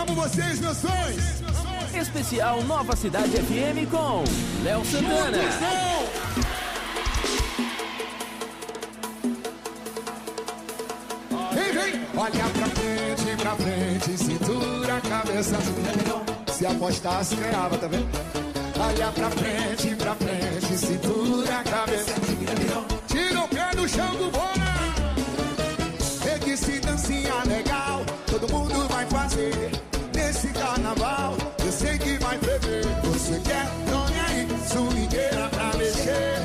amo vocês, meus sonhos. Especial Nova Cidade FM com Léo Santana. Vem. Olha pra frente, cintura, cabeça. Se apostasse, ganhava, tá vendo? Olha pra frente, cintura, cabeça. Tira o pé do chão do bola. Vê que se dancinha legal, todo mundo vai fazer. Nesse carnaval, eu sei que vai ferver. Você quer, tome aí, swingueira pra mexer.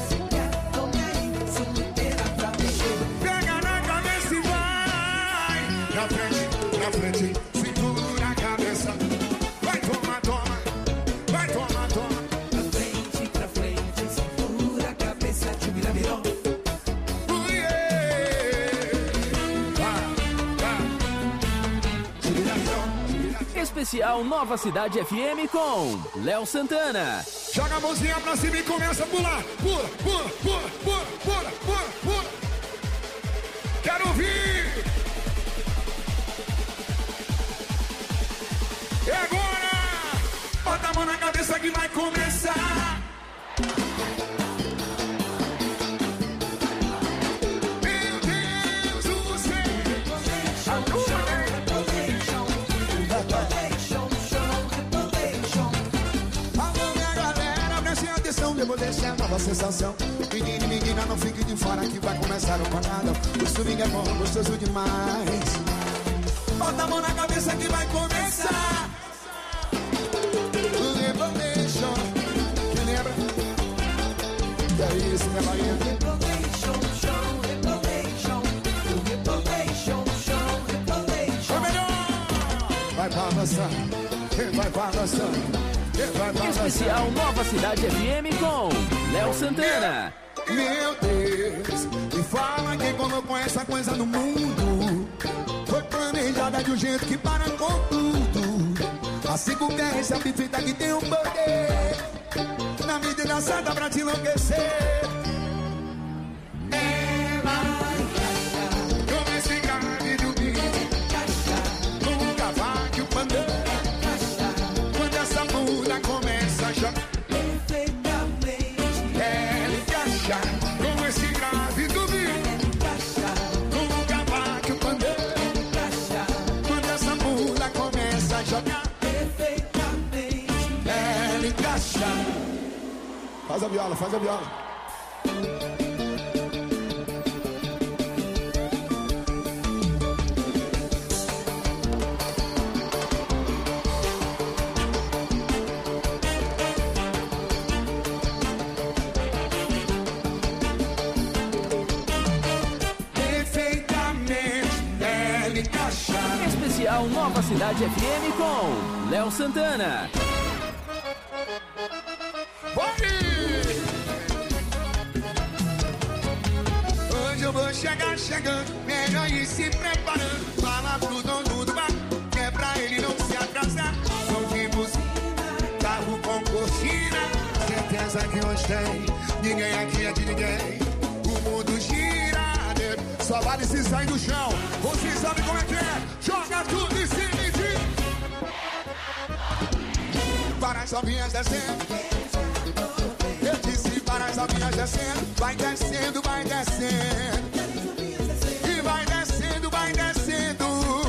Pega na cabeça e vai. Pra frente, segura a cabeça. Vai, toma. Vai, toma. Pra frente, segura a cabeça. Virou. Especial Nova Cidade FM com Léo Santana. Joga a mãozinha pra cima e começa a pular. Pula. Quero ouvir. E agora? Bota a mão na cabeça que vai começar. Meu Deus do céu. Alô, minha galera, preste atenção, depois dessa nova sensação. Menino e menina, não fique de fora que vai começar o pancadão. O swing é bom, gostoso demais. Bota a mão na cabeça que vai começar. O Revolution, que lembra? Que é isso, minha Bahia? Revolution. O melhor! Vai balançando, vai balançando. Especial Nova Cidade FM com Léo Santana. Meu Deus, me fala quem colocou essa coisa no mundo. Foi planejada de um jeito que para com tudo. Assim como é essa bifita que tem um poder na medida certa pra te enlouquecer. Como esse carne do bicho, com o cavaco e o pandeiro. Quando essa bunda começa a jogar Perfeitamente. ela encaixa com esse grave do bicho, com o cavaco e o pandeiro. Quando essa bunda começa a jogar Perfeitamente. ela encaixa. Faz a viola. Especial Nova Cidade FM com Léo Santana. Hoje eu vou chegar chegando, melhor ir se preparando. Fala pro dono do bar, que é pra ele não se atrasar. Som de buzina, carro com cortina. Certeza que hoje tem, ninguém aqui é de ninguém. O mundo gira, só vale se sair do chão. Você sabe como é que é? Joga tudo em cima de ti. Para as novinhas descendo. Eu disse para as novinhas descendo. Vai descendo. E vai descendo.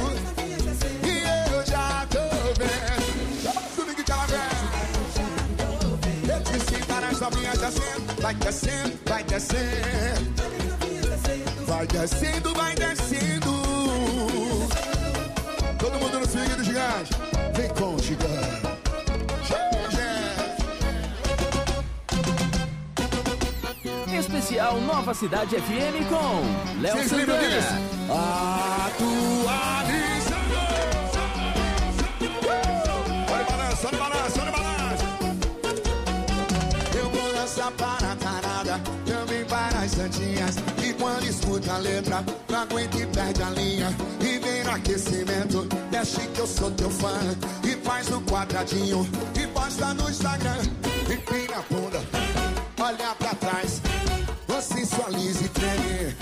E eu já tô vendo. Tudo que ela vê. Eu disse para as novinhas descendo. Vai descendo. Vai descendo. Todo mundo no swing do gigante. Vem com o gigante. Especial Nova Cidade FM com Léo Vocês lembram Santana. disso? Olha o balanço. Eu vou lançar para a parada, também para as santinhas. E quando escuta a letra, não aguenta e perde a linha. E vem no aquecimento, deixa que eu sou teu fã. E faz no quadradinho, e posta no Instagram. Empina a bunda, olha pra trás. Sensualize e treme.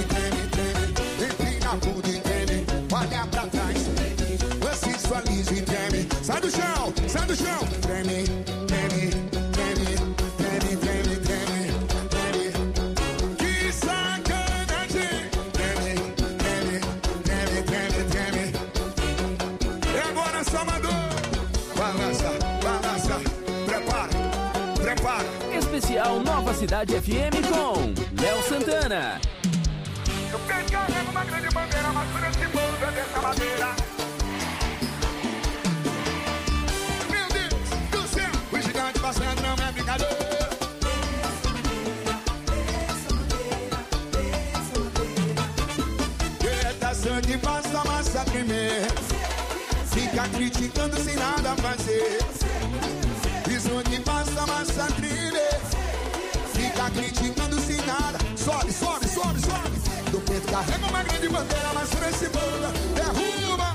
Empina a bunda e treme. Olha pra trás. Sensualize e treme. prepara. Especial Nova Cidade FM com Léo Santana. Eu carrego uma grande bandeira, mas por esse mundo dessa madeira. Meu Deus do céu, o gigante passando não é brincadeira. Sangue faz a massa tremer. Fica criticando sem nada fazer. Isso que faz a massa tremer. Fica criticando sem nada. Sobe, sobe, sobe, sobe. Do peito carrega uma grande bandeira, mas por esse mundo derruba.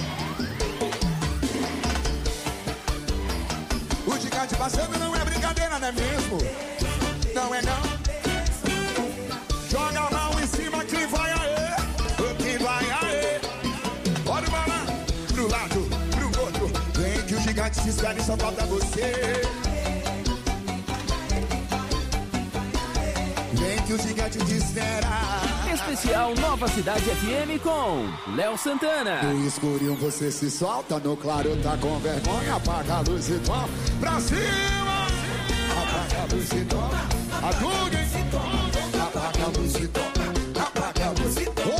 O gigante passando não é brincadeira, não é mesmo? Não é não. Joga a mão em cima, quem vai aí? Vai aí, olha o balão pro lado, pro outro. Vem que o gigante se espera e só falta você. Vem que o gigante te espera. Especial Nova Cidade FM com Léo Santana. No escurinho você se solta, no claro tá com vergonha. Apaga a luz e toma pra cima. Apaga a luz e toma. Apaga a luz e toma. Apaga a luz e toma.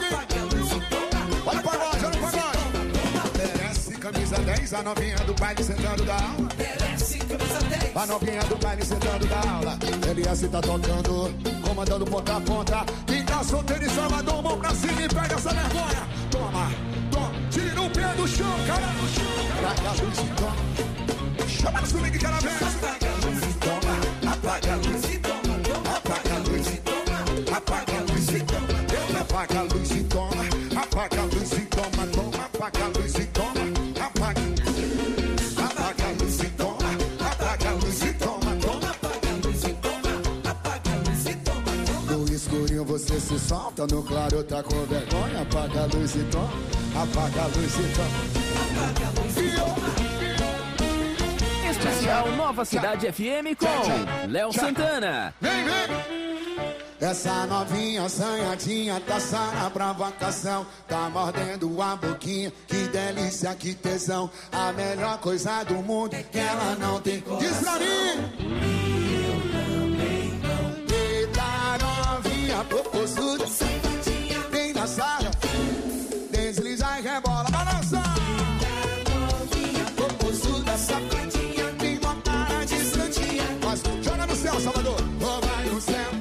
Camisa 10, a novinha do baile sentando da aula. A novinha do baile sentando da aula. LS tá tocando, comandando ponta a ponta. Quem tá solteiro e Salvador, mão pra cima e pega essa vergonha. Toma, toma, tira o pé do chão, cara do chão. Apaga a luz e toma. Chama no swing, cara velho. Apaga a luz e toma. Apaga a luz e toma. Apaga a luz e toma. Apaga a luz e toma. Apaga a luz e toma. Apaga a luz e toma. Toma, apaga a luz e toma. Apaga a luz e toma, apaga a luz e toma, toma, apaga a luz e toma, apaga a luz e toma, toma. No escurinho você se solta, no claro tá com vergonha. Apaga a luz e toma, apaga a luz e toma, apaga a luz e toma. Especial Nova Cidade FM com Léo Santana. Vem, vem! Essa novinha assanhadinha tá sana pra vacação. Tá mordendo a boquinha, que delícia, que tesão. A melhor coisa do mundo é que ela não tem coração. Diz pra mim! Eu também não. Eita novinha, popozuda, vem na sala, desliza e rebola, balança. Eita novinha, popozuda, safadinha, tem uma cara de santinha. Mas joga no céu, Salvador. Oh, vai no céu.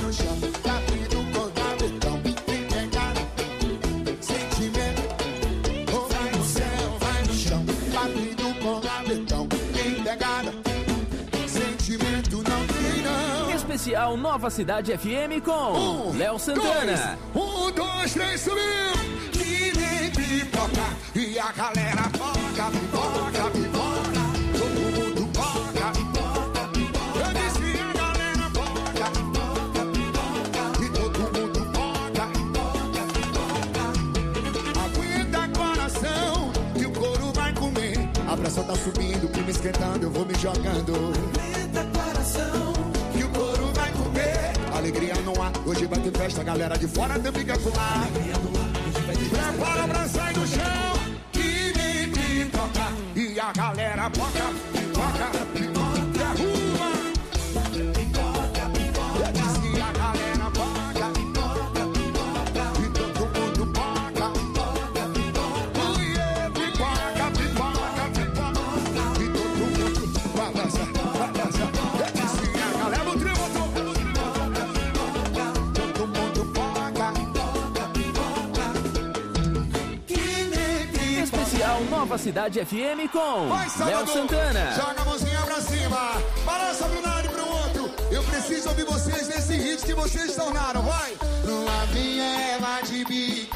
Especial Nova Cidade FM com Léo Santana. 1, 2, 3, subiu! Que nem pipoca e a galera foca, pipoca, pipoca. Todo mundo foca, pipoca, pipoca. Eu disse que a galera foca, pipoca, pipoca. E todo mundo foca, pipoca, pipoca. Aguenta coração que o couro vai comer. A pressão tá subindo, o clima esquentando, eu vou me jogando. Aguenta coração. Alegria no ar, hoje vai ter festa, galera de fora também quer pular. Prepara pra sair do chão, que nem pipoca. E a galera poca, pipoca, pipoca, derruba. Pipoca, pipoca. Eu disse que a galera poca, pipoca, pipoca. E todo mundo poca, pipoca, pipoca. Pipoca, pipoca, pipoca. E todo mundo balança, balança. Eu disse que a galera do tribo. Nova Cidade FM com Léo Santana. Joga a mãozinha pra cima, balança pro lado e pro outro. Eu preciso ouvir vocês nesse hit que vocês tornaram, vai! Numa viela de bico,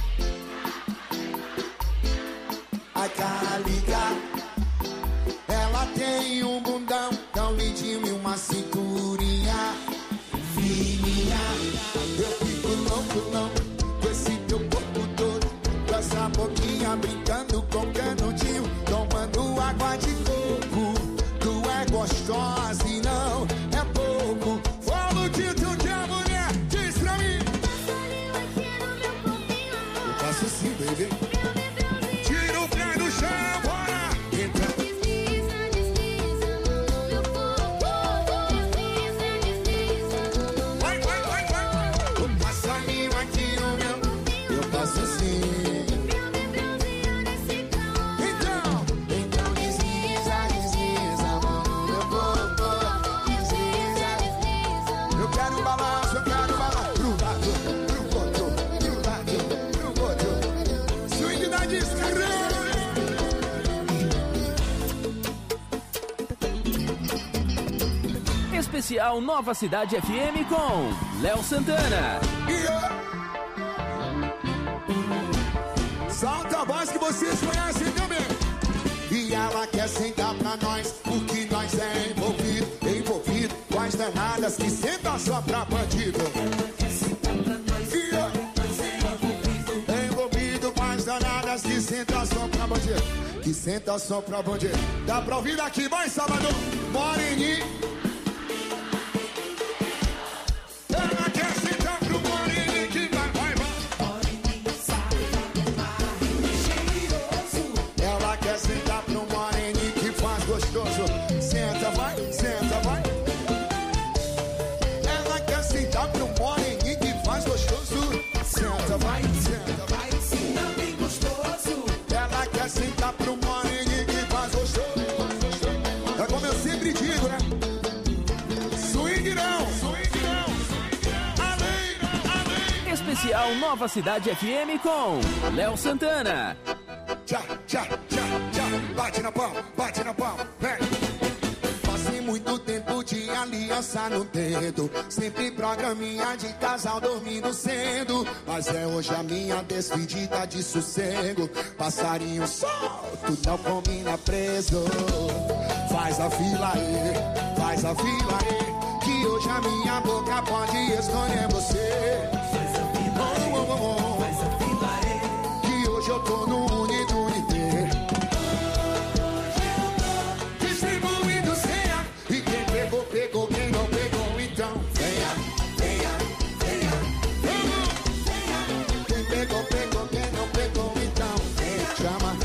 a Calica, ela tem um bundão tão lindinho e uma cinturinha fininha. Eu fico louco, não, com esse teu corpo todo, com essa boquinha brincando com canudinho, tomando água de coco. Tu é gostosa e não é pouco. Fala o título que a mulher diz pra mim. Especial Nova Cidade FM com Léo Santana. Solta a voz que vocês conhecem também. E ela quer sentar pra nós, porque nós é envolvido com as danadas que sentam só pra bandido. Ela quer sentar pra nós, nós é Envolvido com as danadas que sentam só pra bandido. Que senta só pra bandido. Dá pra ouvir daqui, vai Salvador. Moreninho. Ela quer sentar pro moreninho que vai. Moreninho, safado, cheiroso. Ela quer sentar pro moreninho que faz gostoso. Senta, vai, senta, vai. Ela quer sentar pro moreninho que faz gostoso. Senta, vai, senta, vai. Sim, tá bem gostoso. Ela quer sentar pro moreninho que faz gostoso. É como eu sempre digo, né? Swing não. Além. Especial Nova Cidade FM com Léo Santana. Tchá, bate na palma, vem. Passei muito tempo de aliança no dedo, sempre programinha de casal dormindo cedo. Mas é hoje a minha despedida de sossego. Passarinho solto, não combina preso. Faz a fila aí, que hoje a minha boca pode escolher você. Faz a fila aí, faz a fila aí. Que hoje eu tô no unidade. Distribuindo senha. E quem pegou, quem não pegou, então venha. Quem pegou, quem não pegou, então venha. Chama.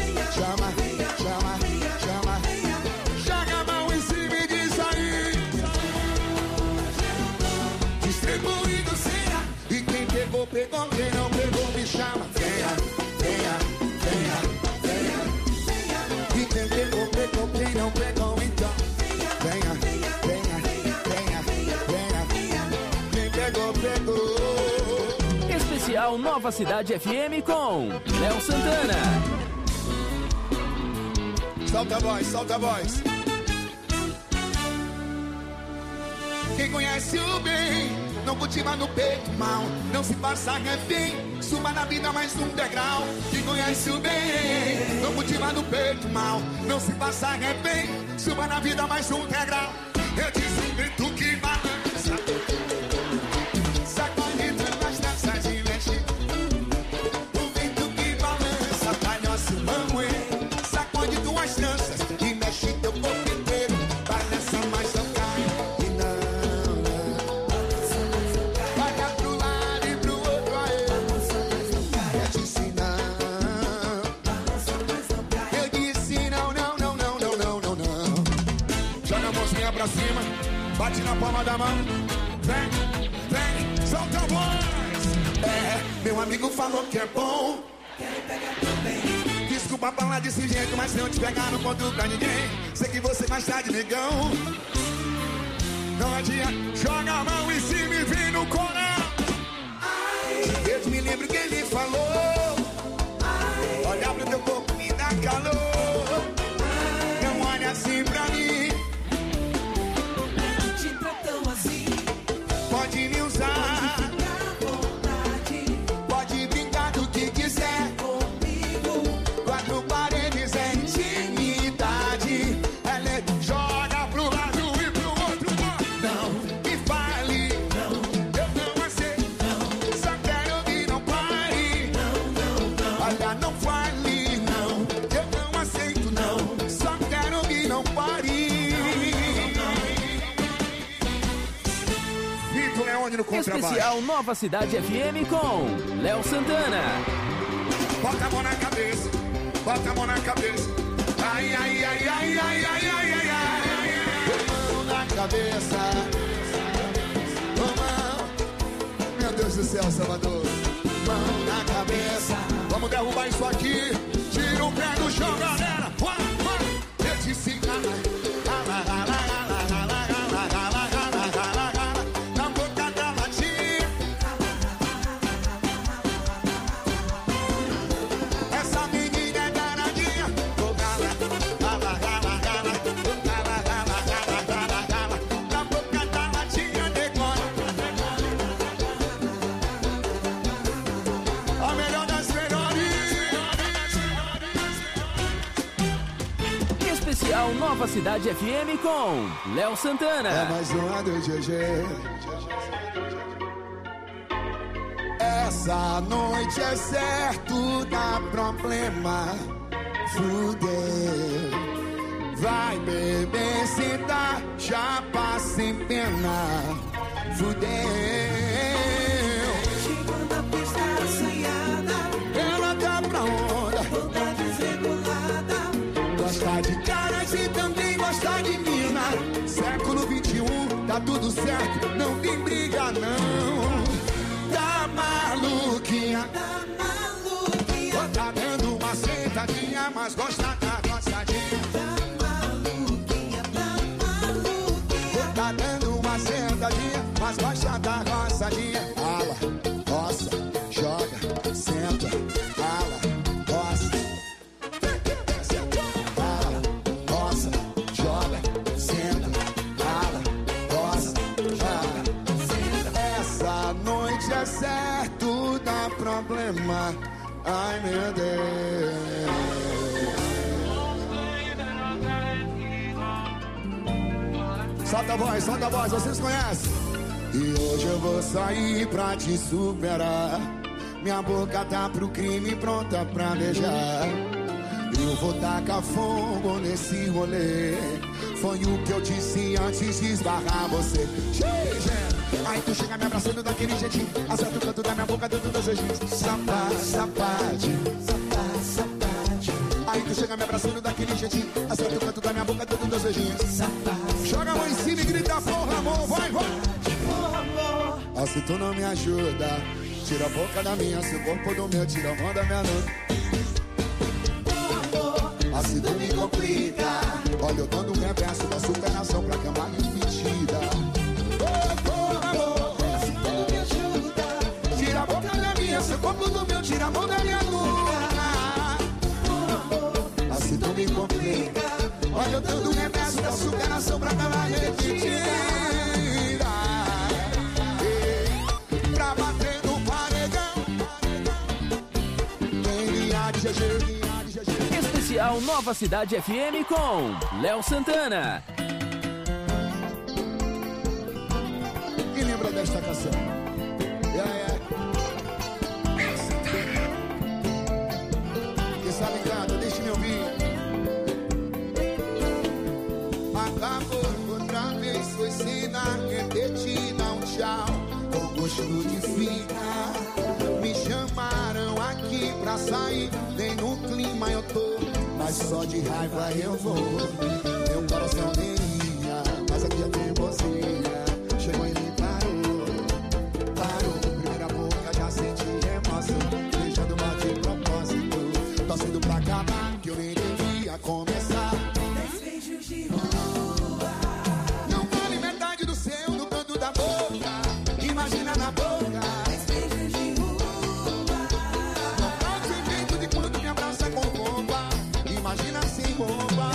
Joga a mão em cima e diz aí. Distribuindo senha. E quem pegou, quem não pegou, me chama. Venha. E quem pegou, quem não pegou, então venha. Quem pegou. Especial Nova Cidade FM com Léo Santana. Solta a voz. Quem conhece o bem, não cultiva no peito mal, não se passa refém, suba na vida mais um degrau. Quem conhece o bem, não cultiva no peito mal, não se passa refém, suba na vida mais um degrau. Eu disse um vento que balança, sacode nas danças e mexe. O vento que balança, tá nosso mamãe, sacode tuas tranças e mexe teu corpo inteiro. Balança, mas não cai. Vai pro lado e pro outro aí. Eu disse não. Eu disse não. Joga a mãozinha pra cima, bate na palma da mão. Vem, solta a voz. Meu amigo falou que é bom. Quero pegar também. Desculpa falar desse jeito, mas se eu te pegar não conto pra ninguém. Sei que você mais tarde, negão. Não adianta, joga a mão em cima e vem no coral. Eu me lembro que ele falou. Olha pro teu corpo, me dá calor. Não olha assim pra mim. Te tratam assim, Pode me usar, fica à vontade pode brincar do que quiser. comigo. Quatro paredes é intimidade. Ela joga pro lado e pro outro. Não me fale, eu não aceito. Só quero que não pare. Olha, não fale, não. Eu não aceito, não. Só quero que não pare. Vitor Leone no contrabaixo. Especial Nova Cidade FM com Léo Santana. Bota a mão na cabeça, bota a mão na cabeça. Ai. Mão na cabeça. Mão. Meu Deus do céu, Salvador. Mão na cabeça. Vamos derrubar isso aqui. Tira o pé do chão, galera. Eu disse na boca da latinha. Essa menina é danadinha. Na boca da Especial Nova Cidade FM com Léo Santana. É mais uma do GG. Essa noite é certo, dá problema. Fudeu. Vai beber, se dá, já passa sem pena. Fudeu. Chegou na pista assanhada, Ela tá pra onda. toda desregulada. Gosta de caras e também gosta de mina. Século 21, tá tudo certo, não tem briga não. Tá maluquinha, Tá maluquinha, tá dando uma sentadinha, mas gosta da gostadinha. tá maluquinha, tá maluquinha. Tá dando uma sentadinha, mas gosta da gostadinha. Ala, roça, joga, senta, ala, roça. Ala, roça, joga, senta, ala, roça, joga, senta. Essa noite é certo, dá problema. Ai meu Deus. Solta a voz, vocês conhecem? E hoje eu vou sair pra te superar. Minha boca tá pro crime, pronta pra beijar. Eu vou tacar fogo nesse rolê. Foi o que eu disse antes de esbarrar você. Aí tu chega me abraçando daquele jeitinho, acerta o canto da minha boca dentro dos desejos. Sapate, sapate, sapate, sapate. Aí tu chega me abraçando daquele jeitinho, acerta o canto da minha boca dentro dos desejos. Joga a mão em cima e grita porra amor, vai, vai. Ah, se tu não me ajuda, tira a boca da minha, seu corpo do meu, tira a mão da minha mão. Ah, se tu me complica, olha eu dando um reverso da superação pra cama mentira. Porra amor, ah, se tu não me ajuda, tira a boca da minha, seu corpo do meu, tira a mão da minha nuca. Ah, se tu me complica, olha eu dando um reverso da superação pra cama mentira. Pra bater no paredão, Especial Nova Cidade FM com Léo Santana. Quem lembra desta canção? Quem sabe canta, deixa me ouvir. Acabou outra vez, foi sem dar querer te dar um tchau. Com gosto de ficar. Me chamaram aqui pra sair, nem no clima eu tô, mas só de raiva eu vou. Meu coração nem ia, mas aqui eu tenho mocinha. Chegou e me parou, parou. Primeira boca já senti emoção, beijando mal de propósito, torcendo pra acabar, que eu nem devia começar. 10 beijos de rua, Não vale metade do seu no canto da boca, imagina na boca. 10 beijos de rua, Não pode ser jeito de quando me abraça com roupa, imagina sem roupa.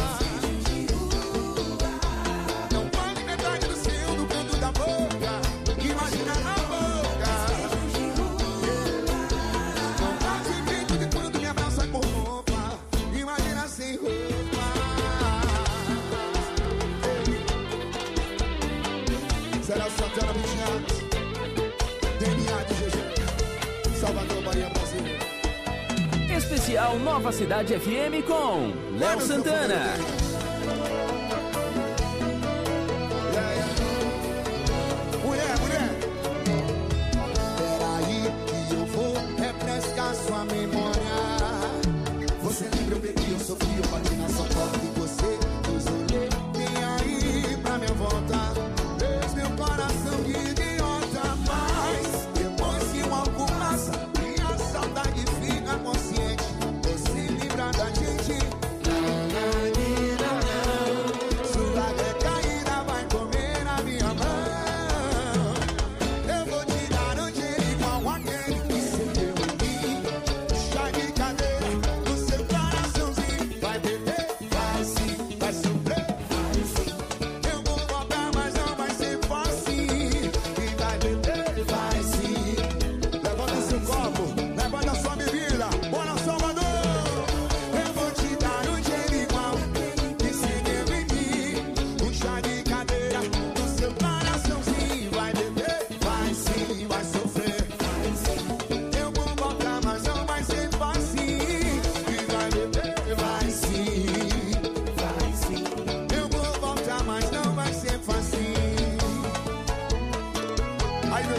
Não vale metade do seu no canto da boca, imagina na boca. Não pode ser jeito de quando me abraça com roupa, imagina sem roupa. Será Santana 20 anos, DNA de GG, Salvador, Bahia, Brasil. Especial Nova Cidade FM com Léo Santana. Mulher, peraí que eu vou refrescar sua memória. Você lembra, eu bebi, eu sofri, eu bati na sua porta e você nos olhou. Vem aí pra minha volta, fez meu coração de idiota. Mas depois que o álcool passa, minha saudade fica consciente. Você lembra da gente?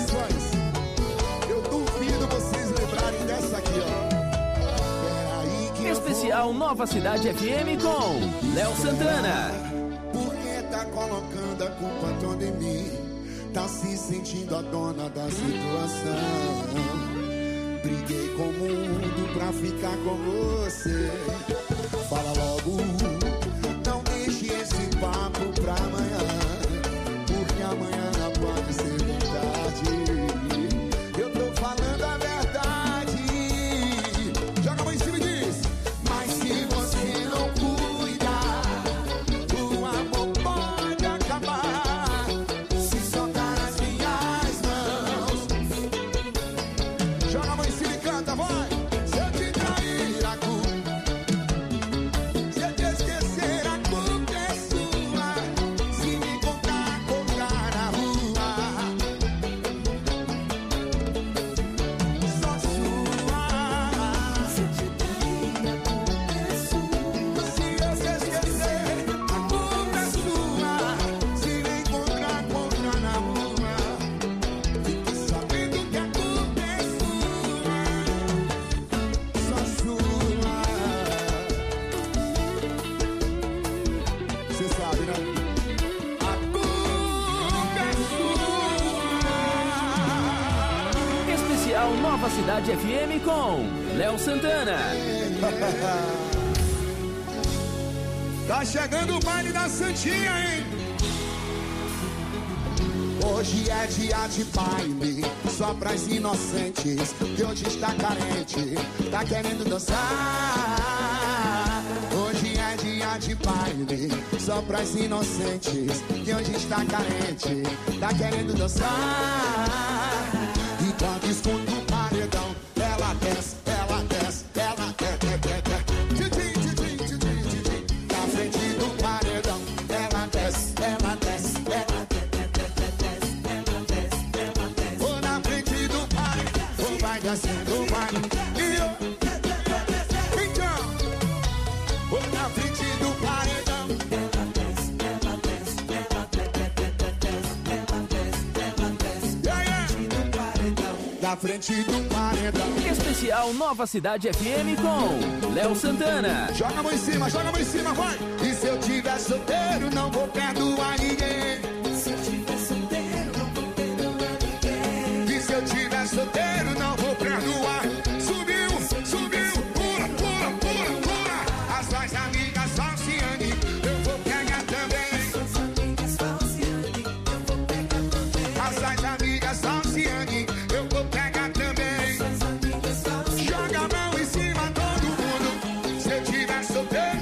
versões. Eu duvido vocês lembrarem dessa aqui, ó. Peraí que Especial Nova Cidade FM com Léo Santana. Porque tá colocando a culpa toda em mim. Tá se sentindo a dona da situação. Briguei com o mundo pra ficar com você. Fala logo, não deixe esse papo pra amanhã, porque amanhã não pode ser verdade. Eu tô falando a verdade. Joga a mão em cima e diz: mas se você não cuidar, o amor pode acabar. Se soltar as minhas mãos. Joga a mão em cima e canta, vai. Se eu te trair, a culpa. Se eu te esquecer, a culpa é sua. Se me encontrar, colocar na rua. Só sua. Se eu te trair, a culpa é sua. Se eu te esquecer, a culpa é sua. Se me encontrar, colocar na rua. Fique sabendo que a culpa é sua. Só sua. Você sabe, né? A culpa é sua. Especial Nova Cidade FM com Léo Santana. Tá chegando o baile da Santinha, hein? Hoje é dia de baile, só pras inocentes, que hoje está carente, tá querendo dançar. Hoje é dia de baile, só pras inocentes, que hoje está carente, tá querendo dançar. E quando escuta o paredão, ela desce, ela desce, ela desce. Na frente do paredão, ela desce, ela desce, ela desce. Vou na frente do paredão, vou vai descendo, vai. E eu, então, vou na frente do paredão. Na frente do paredão. Especial Nova Cidade FM com Léo Santana. Joga a mão em cima, vai! E se eu tiver solteiro, não vou perdoar ninguém. Se eu tiver solteiro, não vou perdoar ninguém. E se eu tiver solteiro, não vou perdoar. Subiu, subiu, pula, pula, pula, pula. As suas amigas Falciane, eu vou pegar também. Suas amigas Falciane, eu vou pegar também. As suas amigas Falciane, eu vou pegar também. Suas amigas Falciane. Joga a mão em cima, todo mundo. Se eu tiver solteiro.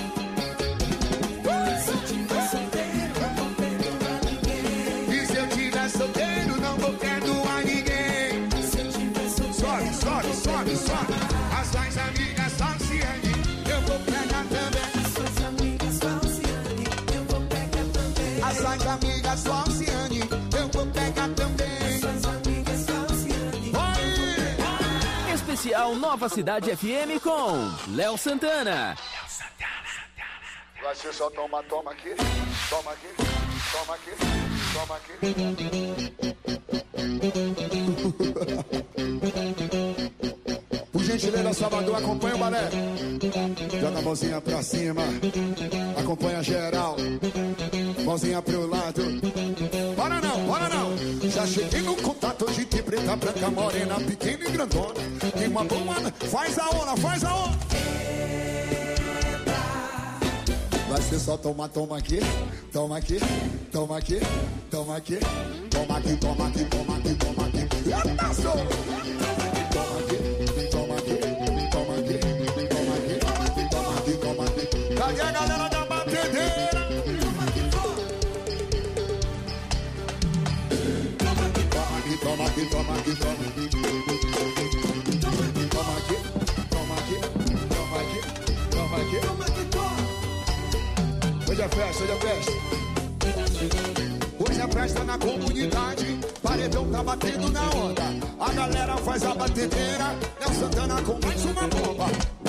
Se eu tiver solteiro, não vou perdoar ninguém. E se eu tiver solteiro, não vou perdoar ninguém. Se eu tiver solteiro, Sobe, sobe, sobe, sobe. As suas amigas Falciane, eu vou pegar também. suas amigas Falciane, eu vou pegar também. As suas amigas Falciane, eu vou pegar também. Suas amigas Falciane. Oi! Especial Nova Cidade FM com Léo Santana. Vai ser só toma aqui, toma aqui, toma aqui, toma aqui. Por gentileza, Salvador, acompanha o balé. Joga a mãozinha pra cima, acompanha geral. Mãozinha pro lado. Bora não, bora não. Já cheguei no contato hoje de preta, branca, morena, pequena e grandona. Tem uma boa, faz a onda, faz a onda. Vai ser só toma, toma aqui, toma aqui, toma aqui, toma aqui, toma aqui, toma aqui, toma aqui, toma aqui. Eita, sou! Toma aqui, toma aqui, toma aqui, toma aqui, toma aqui, toma aqui. Cadê a galera da batedeira? Toma aqui, toma aqui, toma aqui, toma aqui, toma aqui, toma aqui. Toma aqui, toma aqui, toma aqui, toma aqui, toma aqui, toma aqui, toma. Hoje é festa, hoje é festa. Hoje é festa na comunidade. Paredão tá batendo na onda. A galera faz a batedeira. Léo Santana com mais uma bomba.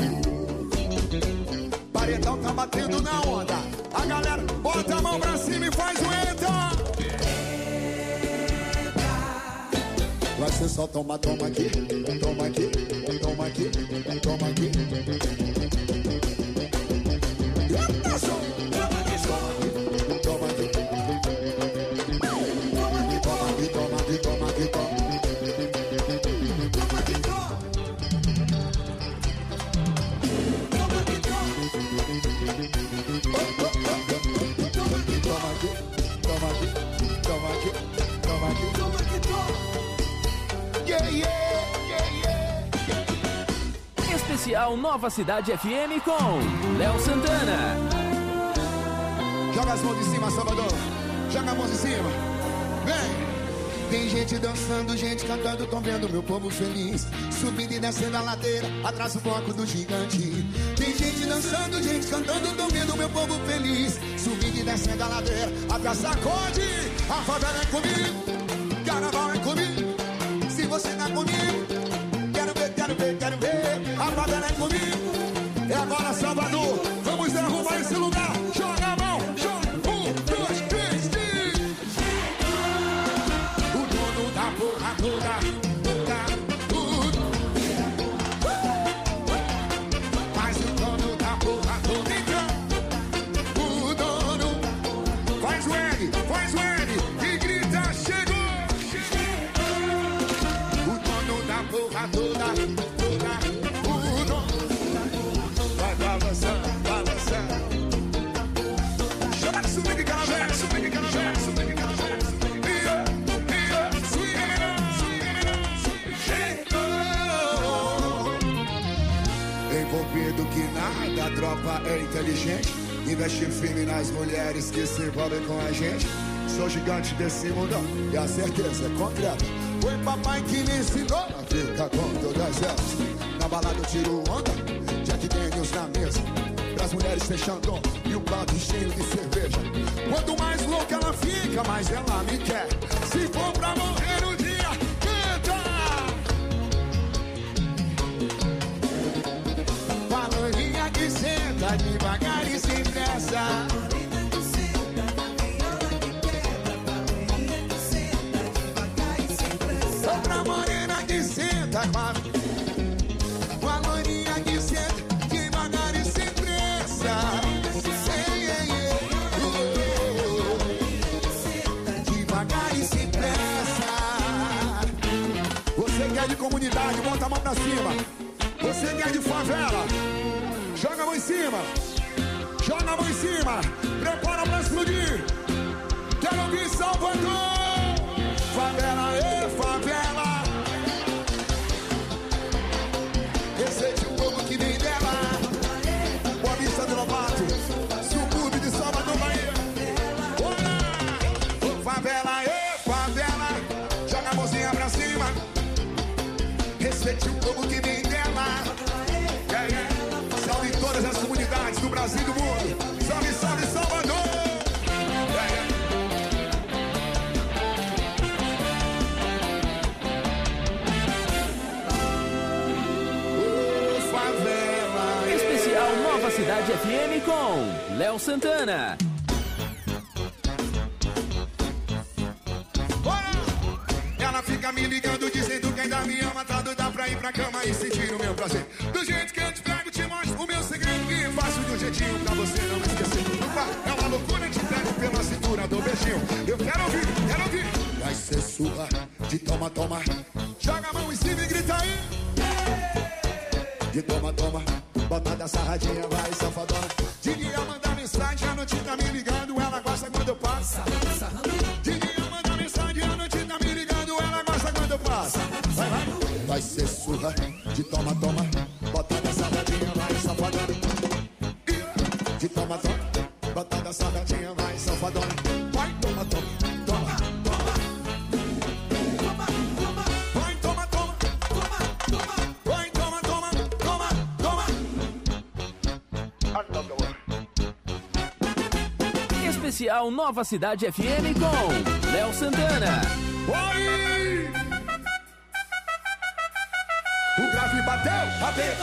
Paredão tá batendo na onda. A galera bota a mão pra cima e faz o entra. você só toma, toma aqui, toma aqui, toma aqui, toma aqui. Especial Nova Cidade FM com Léo Santana. Joga as mãos de cima, Salvador. Joga as mãos de cima. Vem. Tem gente dançando, gente cantando, tão vendo meu povo feliz. Subindo e descendo a ladeira, atrás do bloco do gigante. Tem gente dançando, gente cantando, tão vendo meu povo feliz. Subindo e descendo a ladeira, atrás sacode. A favela é comigo, carnaval é comigo. Se você tá comigo, quero ver, quero ver, quero ver. A favela é comigo. É agora, Salvador. Vamos derrubar esse lugar. Joga a mão, joga. 1, 2, 3, o dono da porra toda, tudo. Mas o dono da porra toda, então. O dono faz o L e grita, chegou. O dono da porra toda, o dono. Vai balançando, balançando. Chama de subir de caravela, subir de caravela, subir de caravela. Envolvido que nada, a tropa é inteligente. Investe firme nas mulheres que se envolvem com a gente. Sou gigante desse mundão e a certeza é concreta. Foi papai que me ensinou a ficar com todas elas. Na balada eu tiro onda, Jack Daniels na mesa. Pras mulheres fechando e o prato cheio de cerveja. Quanto mais louca ela fica, mais ela me quer. Se for pra morrer no dia, canta! Falorinha que senta devagar e sem pressa. Só pra morena que senta com a loirinha que senta devagar e sem pressa. Devagar e sem pressa. Você que é de comunidade, bota a mão pra cima. Você que é de favela, joga a mão em cima. Joga a mão em cima. Prepara pra explodir. Quero ouvir Salvador. Favela, favela. Receite um povo que vem dela. Boa Vista do Lobato, subúrbio de Salvador, Bahia. Bora! Favela, favela. Joga a mãozinha pra cima. Receite um povo que vem dela. Salve todas as comunidades do Brasil e do mundo. Salve, salve, Salvador. Especial Nova Cidade FM com Léo Santana. Ela fica me ligando, dizendo que ainda me ama. Tá doida pra ir pra cama e sentir o meu prazer. Do jeito que eu te pego, te mostro o meu segredo. E faço de um jeitinho pra você não esquecer. É uma loucura, te pego pela cintura do beijinho. Eu quero ouvir, quero ouvir. Vai ser surra de toma, toma. Joga a mão em cima e grita aí. De toma, toma. Botada sarradinha, vai safadona. De dia manda mensagem, a noite tá me ligando. Ela gosta quando eu passo. De dia manda mensagem, a noite tá me ligando. Ela gosta quando eu passo. Vai, vai. Vai ser surra de toma, toma. Botada sarradinha, vai safadona. De toma, toma. Botada sarradinha, vai safadona. Vai, toma, toma, toma, toma. Vai, toma, toma, toma, toma. Vai, toma, toma, toma, toma. Especial Nova Cidade FM com Léo Santana. Oi! O grave bateu, bateu.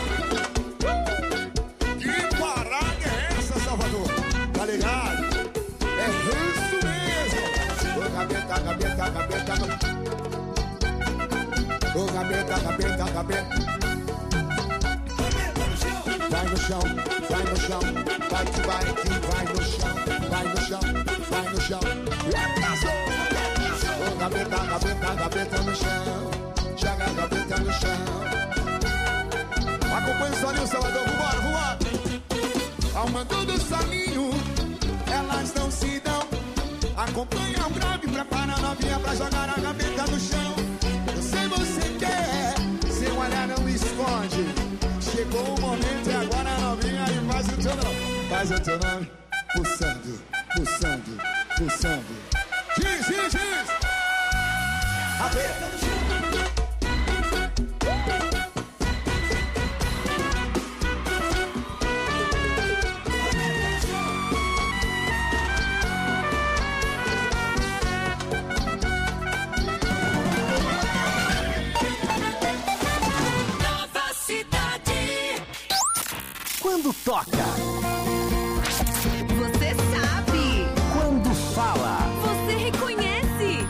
Que parada é essa, Salvador? Tá ligado? É isso mesmo. Ô, gaveta, gaveta, gaveta. Ô gaveta, gaveta, gaveta. Vai no chão, vai no chão, vai que vai no chão, vai no chão, vai no chão. Ô gaveta, gaveta, gaveta no chão, joga a gaveta no chão. Acompanha o Solinho Salvador, vambora, vambora. Ao mando do Solinho, elas não se dão. Acompanha o grave, prepara a novinha pra jogar a gaveta no chão. Eu sei você quer, seu olhar não me esconde. Chegou o momento e agora a novinha e faz o teu nome. Faz o teu nome, pulsando, pulsando, pulsando. Diz, diz, diz. Gaveta no chão. Quando toca, você sabe. quando fala, Você reconhece.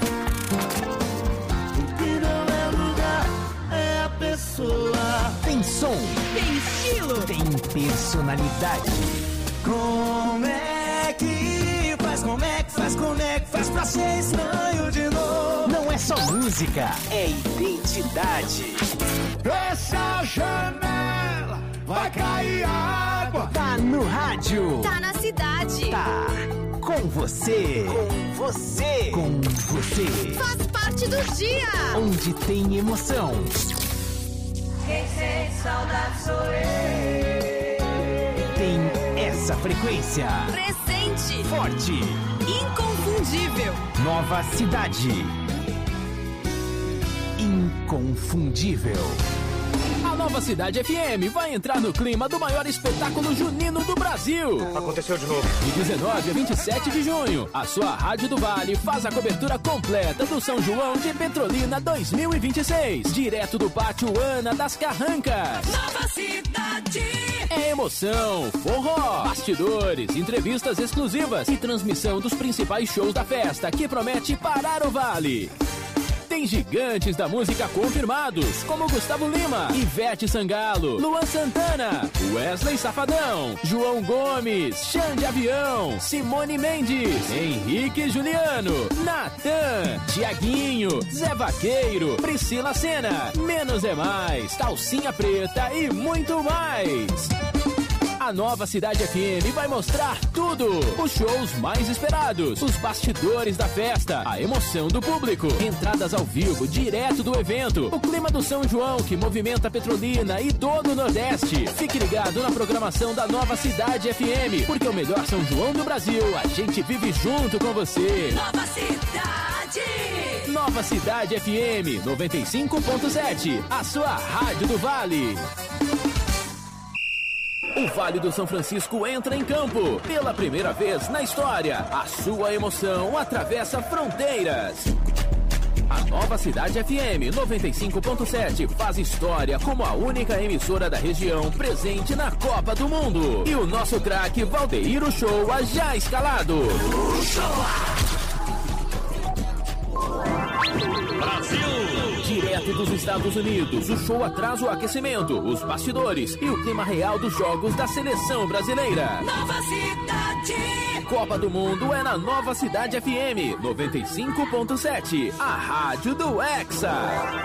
O que não é lugar é a pessoa. tem som, Tem estilo. tem personalidade. Como é que faz? Como é que faz? Como é que faz pra ser estranho de novo? Não é só música, é identidade. Fecha a janela, vai cair água. Tá no rádio, Tá na cidade. tá com você, com você, com você. Faz parte do dia. Onde tem emoção, Quem sente saudade sou eu. tem essa frequência. Presente. Forte, Inconfundível. Nova Cidade. Inconfundível. A Nova Cidade FM vai entrar no clima do maior espetáculo junino do Brasil. Aconteceu de novo. De 19 a 27 de junho, a sua Rádio do Vale faz a cobertura completa do São João de Petrolina 2026. Direto do Pátio Ana das Carrancas. Nova Cidade. É emoção, forró, bastidores, entrevistas exclusivas e transmissão dos principais shows da festa que promete parar o Vale. Tem gigantes da música confirmados, como Gustavo Lima, Ivete Sangalo, Luan Santana, Wesley Safadão, João Gomes, Xande Avião, Simone Mendes, Henrique Juliano, Natan, Tiaguinho, Zé Vaqueiro, Priscila Sena, Menos é Mais, Calcinha Preta e muito mais. A Nova Cidade FM vai mostrar tudo. Os shows mais esperados, os bastidores da festa, a emoção do público, entradas ao vivo direto do evento, o clima do São João que movimenta Petrolina e todo o Nordeste. Fique ligado na programação da Nova Cidade FM, porque o melhor São João do Brasil, a gente vive junto com você. Nova Cidade. Nova Cidade FM 95.7, a sua rádio do Vale. O Vale do São Francisco entra em campo. Pela primeira vez na história, a sua emoção atravessa fronteiras. A Nova Cidade FM 95.7 faz história como a única emissora da região presente na Copa do Mundo. E o nosso craque Valdeir Uchoa já escalado. Direto dos Estados Unidos, o show atrasa o aquecimento, os bastidores e o clima real dos jogos da seleção brasileira. Nova Cidade. Copa do Mundo é na Nova Cidade FM 95.7, a rádio do Hexa.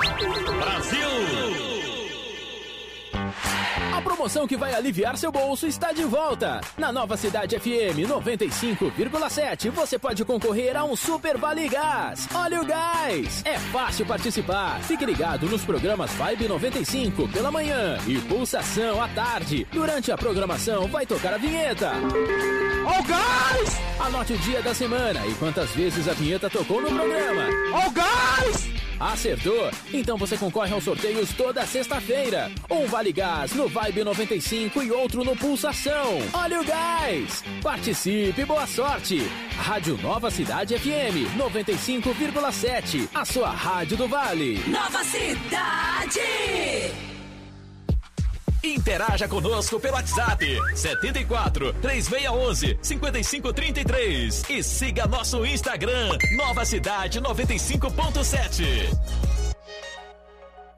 A promoção que vai aliviar seu bolso está de volta. Na Nova Cidade FM 95,7 você pode concorrer a um Super Vale Gás. Olha o gás! É fácil participar. Fique ligado nos programas Vibe 95 pela manhã e Pulsação à tarde. Durante a programação vai tocar a vinheta. Ó o gás! Anote o dia da semana e quantas vezes a vinheta tocou no programa. Ó o gás! Acertou? Então você concorre aos sorteios toda sexta-feira. Um Vale Gás no Vibe 95 e outro no Pulsação. Olha o gás! Participe, boa sorte! Rádio Nova Cidade FM 95,7. A sua rádio do Vale. Nova Cidade. Interaja conosco pelo WhatsApp 74 3611 5533 e siga nosso Instagram Nova Cidade 95.7.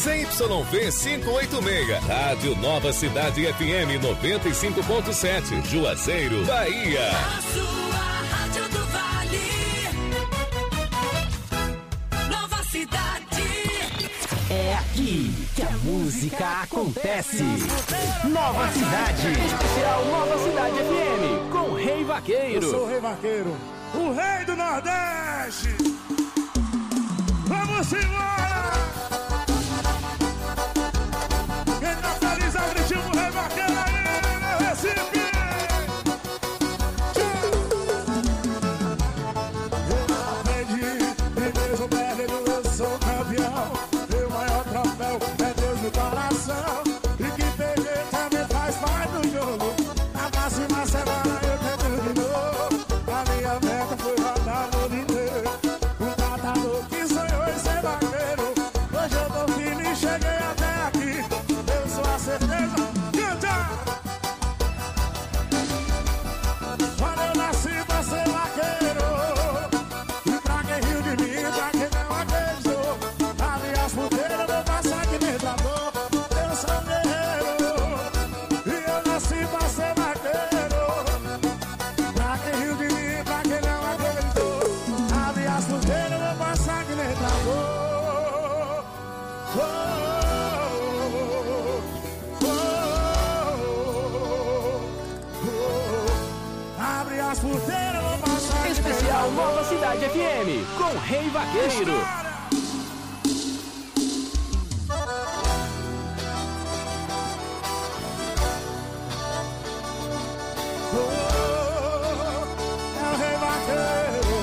ZYV 586, Rádio Nova Cidade FM 95.7, Juazeiro, Bahia. A sua Rádio do Vale. Nova Cidade. É aqui que a música acontece. Nova Cidade. Especial Nova Cidade FM com o Rei Vaqueiro. Eu sou o Rei Vaqueiro, o rei do Nordeste. Vamos embora! Quem tá feliz é o ritmo Rei Vaqueiro aí no Recife. Eu aprendi, e mesmo perdendo eu sou campeão. Meu maior troféu é Deus no coração. E que perder também faz parte do jogo. Na próxima semana eu tento de novo. A minha meta foi rodar o mundo inteiro. Um catador que sonhou em ser vaqueiro. Hoje eu tô firme e cheguei até aqui. Eu sou a certeza. Canta! Quando eu nasci pra ser vaqueiro. E pra quem riu de mim, pra quem não acreditou. Aliás, puteiro, meu passar que me tratou. Eu sou guerreiro. E eu nasci pra ser vaqueiro. Pra quem riu de mim, pra quem não acreditou. Aliás, puteiro, meu passar que me tratou. Abre as porteiras, vou passar. Especial Nova Cidade FM com o Rei Vaqueiro. É o Rei Vaqueiro.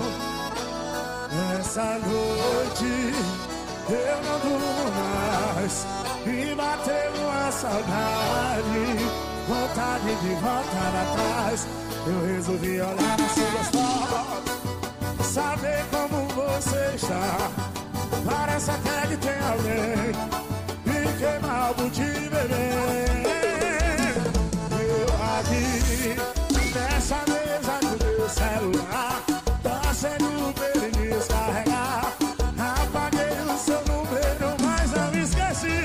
Essa noite eu não durmo mais. Me bateu uma saudade, vontade de voltar atrás. Eu resolvi olhar nas suas fotos, saber como você está. Parece até que tem alguém e que mal de beber. Eu aqui nessa mesa do meu celular, tá sendo pra ele descarregar. Apaguei o seu número, mas não esqueci.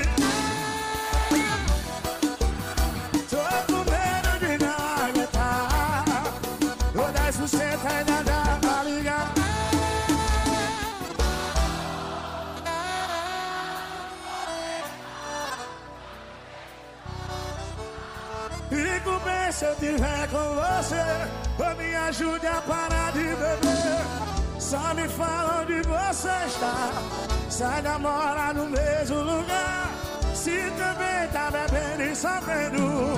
Tô com medo de não aguentar. O 10% ainda dá pra ligar. Fico bem se eu tiver com você. Ou me ajude a parar de beber. Só me fala onde você está. Sai da mora no mesmo lugar. Se também tá bebendo e sofrendo.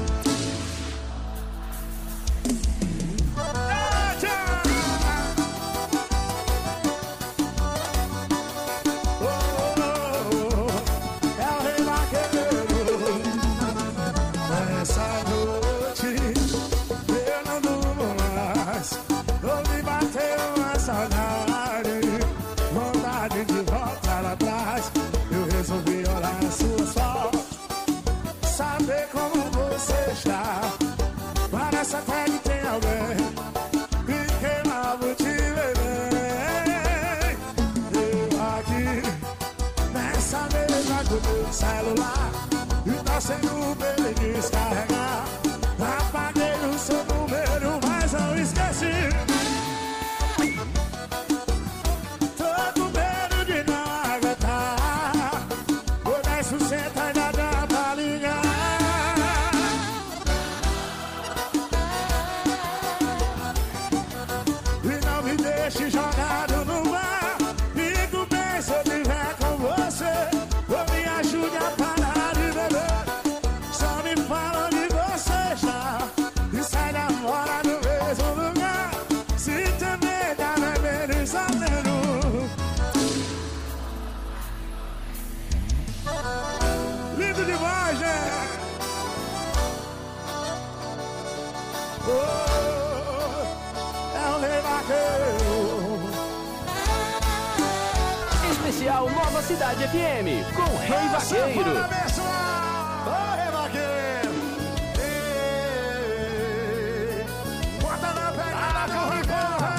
É o Rei Vaqueiro. Essa noite eu não durmo mais. Vou me bater uma saudade, vontade de voltar atrás. Eu resolvi olhar as suas fotos, saber como você está. Parece até que tem alguém que queimava de beber. Eu aqui nessa mesa do meu celular e tá sendo pra ele descarregar. Apaguei o seu número, mas não esqueci. Tô com medo de não aguentar. O 10% ainda dá pra ligar. E não me deixe jogado no mar. Fico bem se eu tiver com você. Ou me ajude a parar de beber. Só me fala onde você está. E sai da fora do mesmo lugar. Se também tá bebendo e sabendo. Lindo demais, né? Oh, é o Rei Vaqueiro. Especial Nova Cidade FM com o Rei Vaqueiro. Bora, pessoal! Ô, Rei Vaqueiro! Ei, bota na pegada, corre, corre!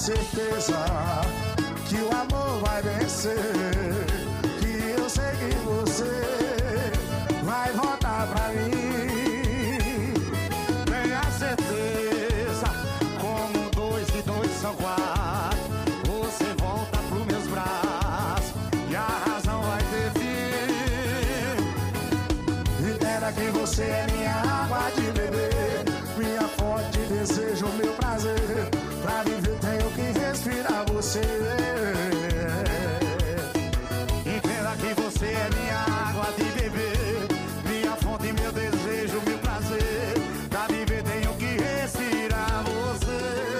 certeza que o amor vai vencer, que eu sei que você vai voltar pra mim. Tenha certeza, como 2 e 2 são 4, você volta pros meus braços e a razão vai ter fim. Entenda que você é minha água de beber, minha fonte de desejo, meu prazer. Pra viver tenho que respirar você. Entenda que você é minha água de beber, minha fonte, meu desejo, meu prazer. Pra viver tenho que respirar você.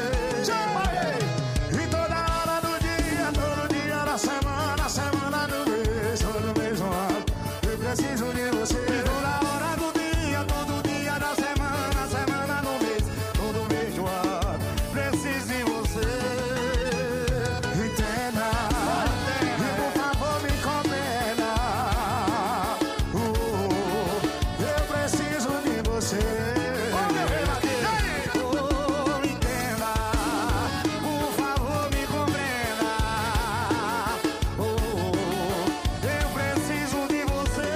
E toda hora do dia, todo dia da semana, semana do mês, todo mês um ano, eu preciso de você. E toda hora do dia, todo dia da semana, semana do mês, todo mês um ano, preciso de você. Entenda, e por favor me compreenda. Eu preciso de você. Entenda, por favor me compreenda. Eu preciso de você.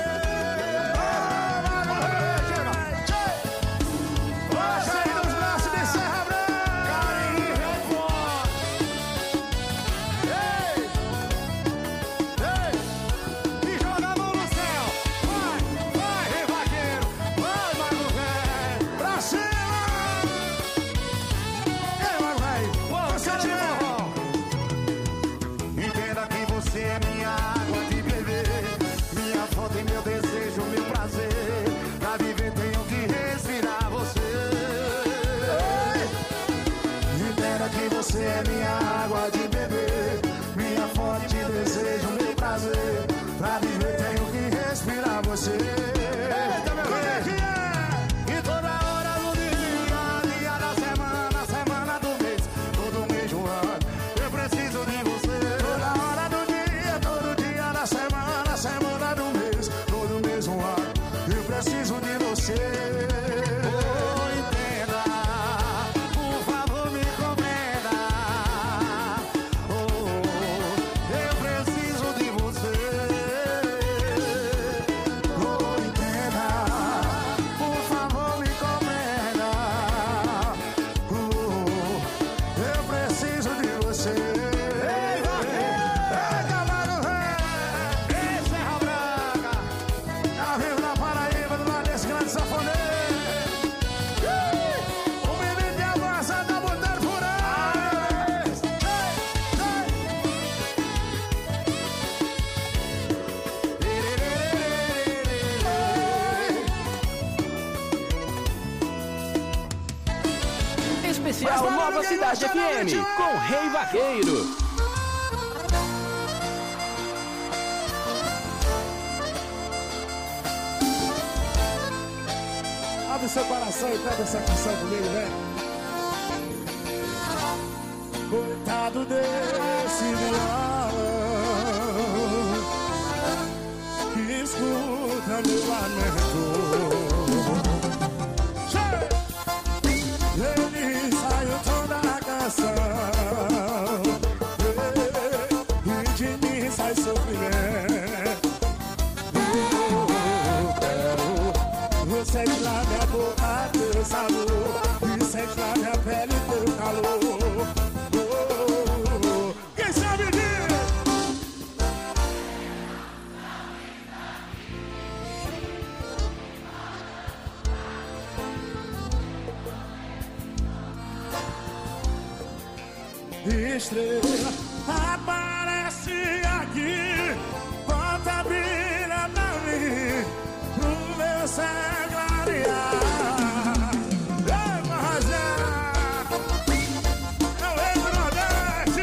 Vai sair dos braços de Serra Branca. Carinho, e joga a mão no céu. Vai, rei vaqueiro. Vai, mago velho. Pra cima. Vai, velho. Você te errou. Entenda que você é minha água de beber, minha fonte, meu desejo, meu prazer. Pra viver tenho que respirar você. Entenda que você é minha água de beber, minha fonte, desejo, meu prazer. Pra viver tenho que respirar você. Como é que é? E toda hora do dia, dia da semana, semana do mês, todo mês um ano, eu preciso de você. Toda hora do dia, todo dia da semana, semana do mês, todo mês um ano, eu preciso de você. Entenda, por favor me compreenda. Eu preciso de você. Entenda, por favor me compreenda. Eu preciso de você. Ei, cavalo velho! Ei, Serra Branca! Tá vivo na Paraíba, do lado desse grande safoneiro. O menino de avança tá botando furado. Especial Nova Cidade FM com Rei Vaqueiro. Abre seu coração e pega essa canção comigo, vem. Coitado desse violão que escuta meu lamento. Ele saiu toda a canção, e de mim sai sofrimento. Eu sente na minha boca teu sabor, e sente na minha pele teu calor. Quem sabe disso? Estrela aparece aqui, bota brilha pra mim, pro meu céu clarear. Ei, Marajá, é o rei do Nordeste.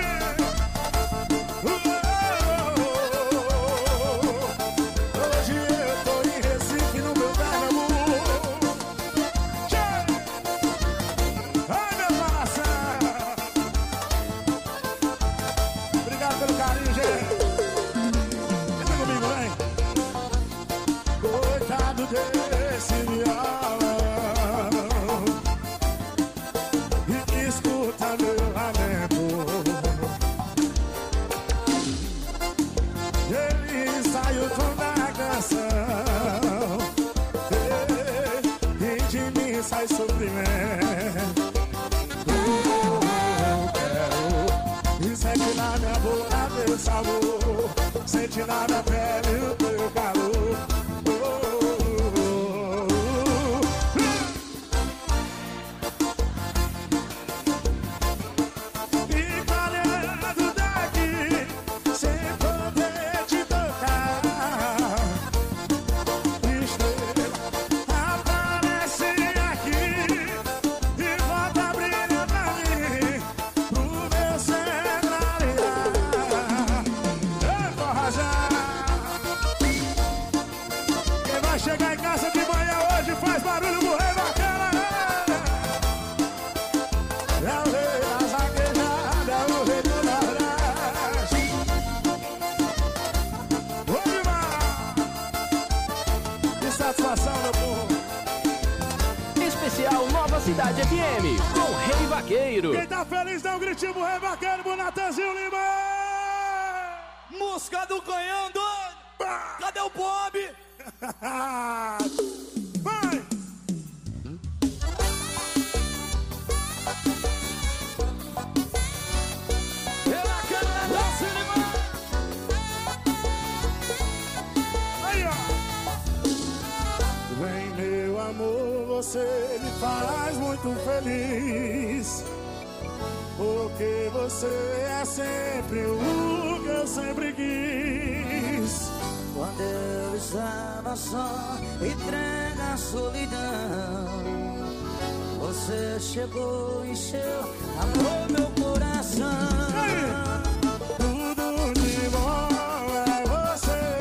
Hoje eu tô em Recife, no meu Pernambuco. Ai, meu coração. Ele saiu toda a canção, e de mim sai sofrimento. Eu quero, e sente na minha boca teu sabor, sente na minha pele o teu calor. E falhando daqui, sem poder te tocar, estrela aparece aqui e volta a brilhar pra mim, pro meu centralizar. Ei, forrajá! Quem vai chegar em casa de manhã hoje faz barulho pro Rei Bacana. É o rei das vaquejadas, é o rei do Nordeste. Vamos lá! Que satisfação, meu povo! Especial Nova Cidade FM, com Rei Vaqueiro. Quem tá feliz dá um gritinho pro Rei Vaqueiro, pro Natanzinho Lima! Música do Canhão doido. Cadê o Bob? Vai! Pela cara da Cinema. Aí, ó! Vem, meu amor, você me faz muito feliz, porque você é sempre o que eu sempre quis. Quando eu estava só, entrega a solidão, você chegou e encheu, amor, meu coração. Tudo de bom é você,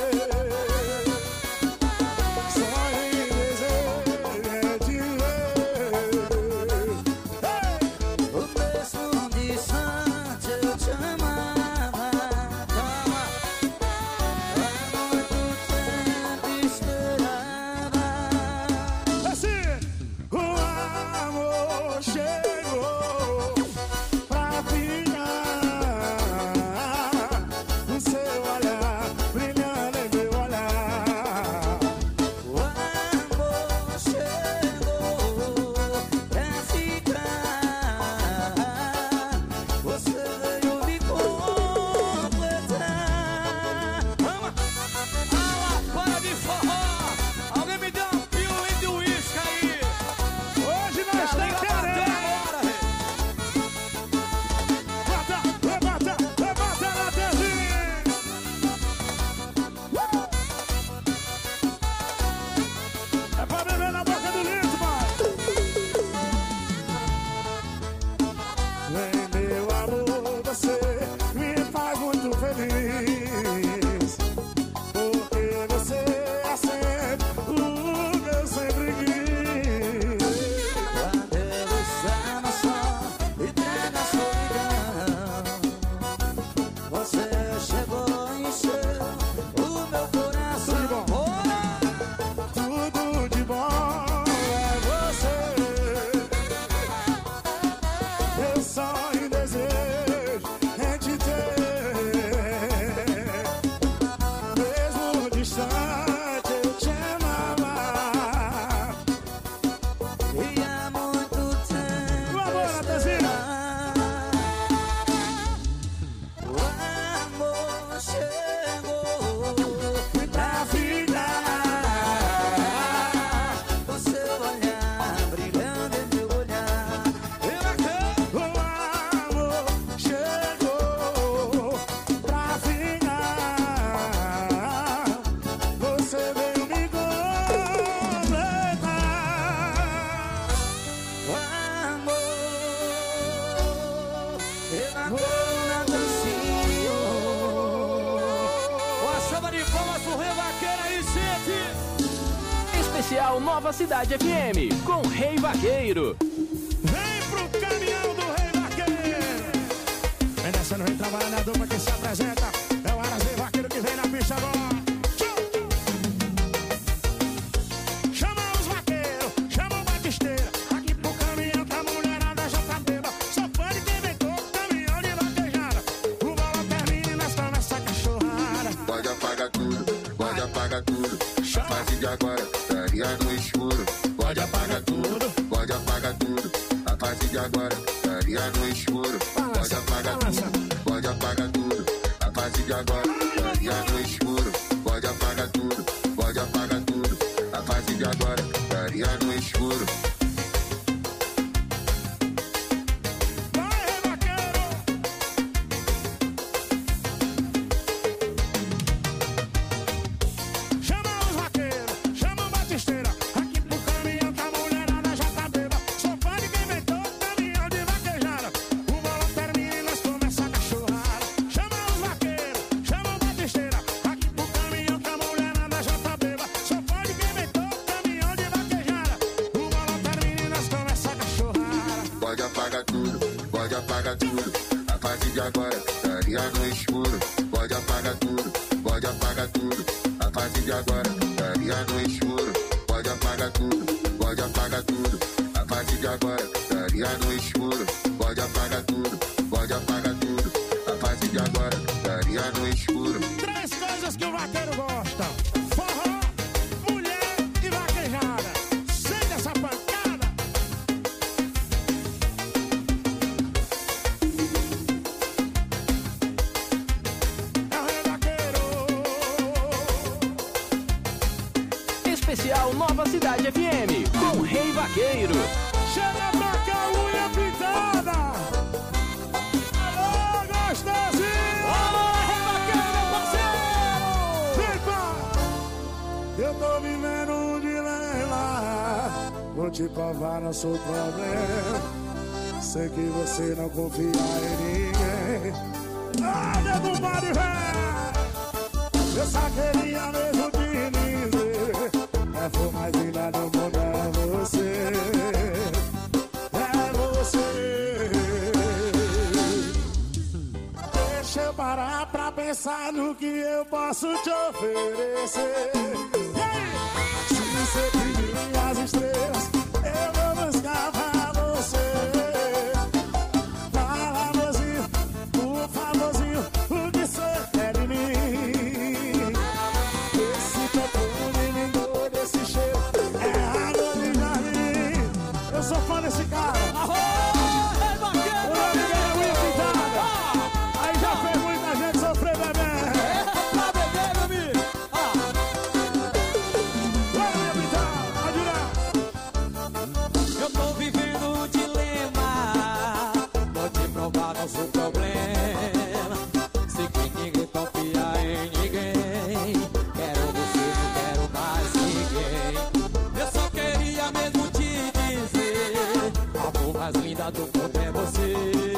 só em desejo é te ver. O mesmo distante eu te amava, calma, há muito tempo esperava. Assim, o amor chegou pra ficar, o seu olhar brilhando em meu olhar. O amor chegou pra ficar, você veio me completar. Vamos! Para de forró! Alguém me dá um pio de uísque aí! Hoje nós estamos querendo. Levanta, Natanzinho. É pra beber na boca do litro, pai. Vem, meu amor, você me faz muito feliz, porque você é sempre o que eu sempre quis. Quando eu estava só, entrega a solidão, você chegou e encheu o meu coração. Tudo de bom é você, eu só em desejo é te ter. Mesmo distante eu te amava, E há muito tempo Vamos, Natanzinho. o amor chegou pra ficar, o seu olhar brilhando em meu olhar. O amor chegou pra ficar, você veio me completar. O amor pela cona do Senhor. Uma salva de palmas pro Rei Vaqueiro aí, gente! Especial Nova Cidade FM, com Rei Vaqueiro. Vem pro caminhão do Rei Vaqueiro. Vem descendo, vem trabalhando a dupla que se apresenta. É o Aras Rei Vaqueiro que vem na pista agora. Chama os vaqueiros, chama o batisteiro. Aqui pro caminhão que a mulherada já tá beba. Só pode quem vem todo caminhão de vaquejada. O bola termina e nós tá nessa cachorrada. pode apagar tudo, pode apagar tudo. A partir de agora, estaria no escuro. Pode apagar tudo, pode apagar tudo. A partir de agora, estaria no escuro. Pode apagar tudo, pode apagar tudo. A partir de agora, estaria no escuro. Pode apagar tudo, pode apagar tudo. A partir de agora, estaria no escuro. Especial Nova Cidade FM, com Rei Vaqueiro. Chega pra cá, unha pintada. Alô, gostosinho. Alô, Rei Vaqueiro, meu parceiro. Vem cá. Eu tô vivendo um dilema. Vou te provar nosso problema. Sei que você não confia em ninguém. Ah, dedo pare, velho. Eu só queria mesmo te dizer. É for mais linda do mundo, é você. É você. Deixa eu parar pra pensar no que eu posso te oferecer. Se você pedir as estrelas, eu vou buscar pra você. Fala, amorzinho, por favorzinho, o que você quer de mim? Esse perfume lindo desse cheiro é água de jardim. Eu sou fã desse cara. Rei Vaqueiro, O nome dele é Will Pintada. Aí já fez muita gente sofrer, bebê. pra beber, meu amigo. Vai, Will Pintada, pode ir. Eu tô vivendo um dilema. Vou te provar nosso problema. Sei que ninguém confia em ninguém. Quero você, não quero mais ninguém. Eu só queria mesmo te dizer: a cor mais linda do mundo é você.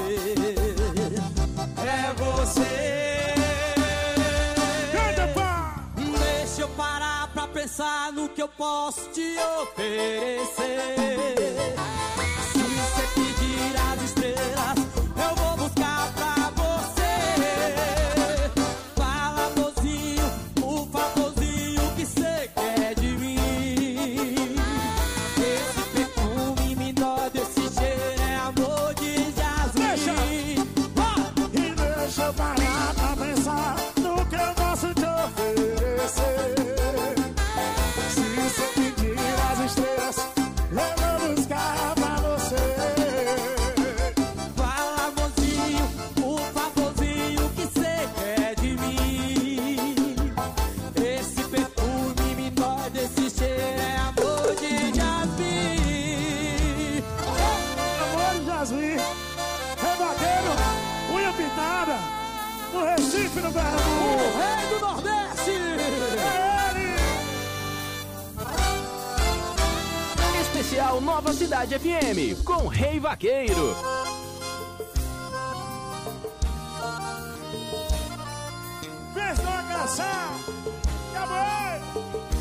É você. Canta, pá. Deixa eu parar pra pensar no que eu posso te oferecer. Se você pedir as estrelas, eu vou buscar pra você. Fala, amorzinho, por favorzinho, o que você quer de mim? Esse perfume me dói, desse cheiro é amor de jasmim. E deixa eu parar pra pensar no que eu posso te oferecer. Se você pedir as estrelas, eu vou buscar pra você. Fala, amorzinho, por favorzinho, o que você quer de mim? Esse perfume me dói, desse cheiro é amor de jasmim. Amor de Jasmim, Rei Vaqueiro, unha pintada, no Recife, no Pernambuco. O rei do Nordeste! É ele! Especial Nova Cidade FM, com Rei Vaqueiro. Fez uma canção, acabou!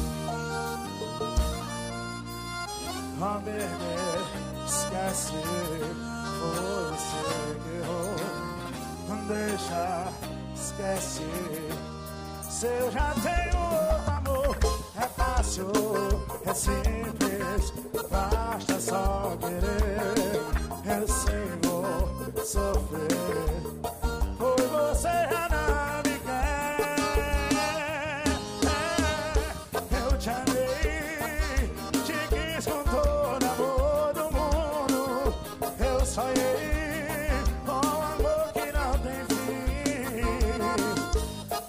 Oh, baby, esquece, foi você que errou. Não deixa, esquece, se eu já tenho outro amor. É fácil, é simples, basta só querer. Eu sei, vou sofrer, pois você já não me quer.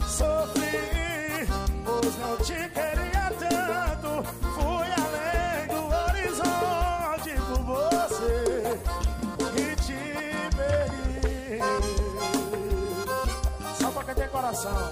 Sofri, pois não te queria tanto. Fui além do horizonte por você e te perdi. Só pra quem tem coração.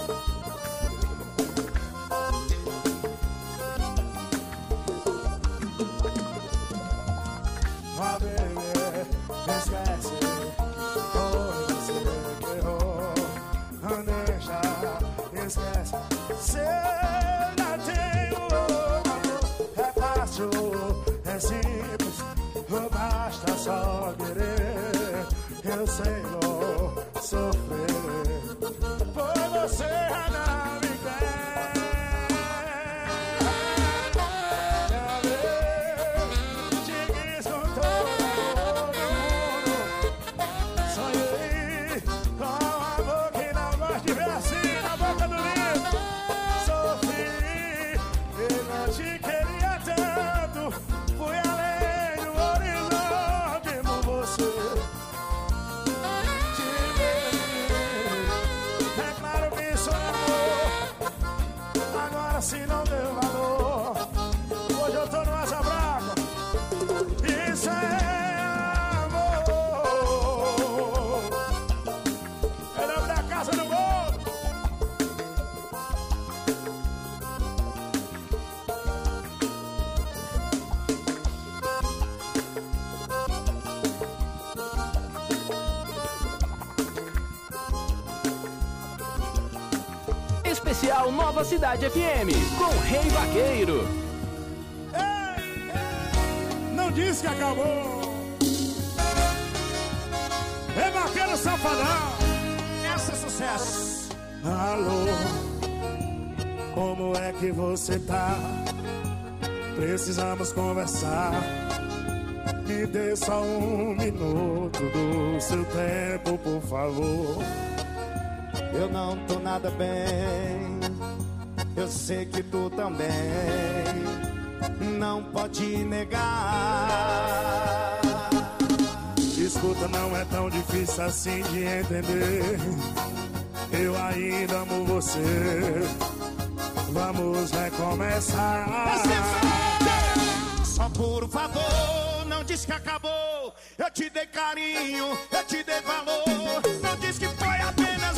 Ah, baby, esquece. Foi você que errou. Não deixa, esquece. Se eu já tenho amor, é fácil, é simples. Basta só querer. Eu sei, vou sofrer. Por você não me quer. Te quis com todo mundo. Sonhei com amor que não gosta de ver assim na boca do livro. Sofri, eu não te queria tanto. Fui além do horizonte por você. Te perdi. É claro que isso é amor. Agora se não deu valor. Hoje eu tô no Asa Brava. Isso é amor. É nome da Casa do Gol. Especial Nova Cidade FM, com Rei Vaqueiro. Não diz que acabou. É Vaqueiro Safadão. Esse é sucesso. Alô, como é que você tá? Precisamos conversar. Me dê só um minuto do seu tempo, por favor. Eu não tô nada bem, eu sei que tu também não pode negar. Escuta, não é tão difícil assim de entender. Eu ainda amo você. Vamos recomeçar. Só por favor, não diz que acabou. Eu te dei carinho, eu te dei valor. Não diz que foi apenas